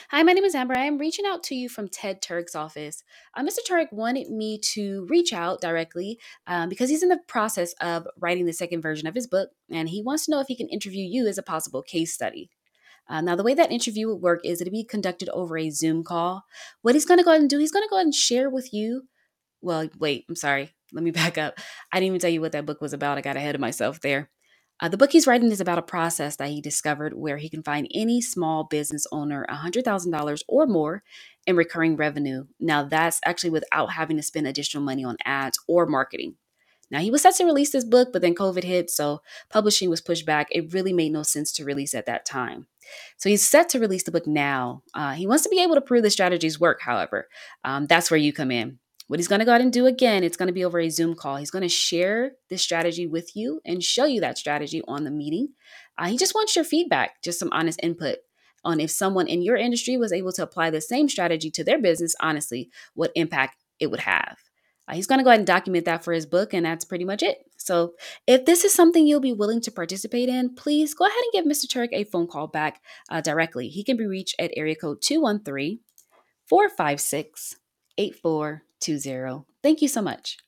Hi, my name is Amber. I am reaching out to you from Ted Turk's office. Mr. Turk wanted me to reach out directly because he's in the process of writing the second version of his book, and he wants to know if he can interview you as a possible case study. Now, the way that interview would work is it'll be conducted over a Zoom call. What he's going to go ahead and do, he's going to go ahead and share with you. Well, wait, I'm sorry. Let me back up. I didn't even tell you what that book was about. I got ahead of myself there. The book he's writing is about a process that he discovered where he can find any small business owner $100,000 or more in recurring revenue. Now, that's actually without having to spend additional money on ads or marketing. Now, he was set to release this book, but then COVID hit, so publishing was pushed back. It really made no sense to release at that time. So he's set to release the book now. He wants to be able to prove the strategies work, however. That's where you come in. What he's going to go ahead and do again, it's going to be over a Zoom call. He's going to share this strategy with you and show you that strategy on the meeting. He just wants your feedback, just some honest input on if someone in your industry was able to apply the same strategy to their business, honestly, what impact it would have. He's going to go ahead and document that for his book, and that's pretty much it. So, if this is something you'll be willing to participate in, please go ahead and give Mr. Turk a phone call back directly. He can be reached at area code 213 456 8420. Thank you so much.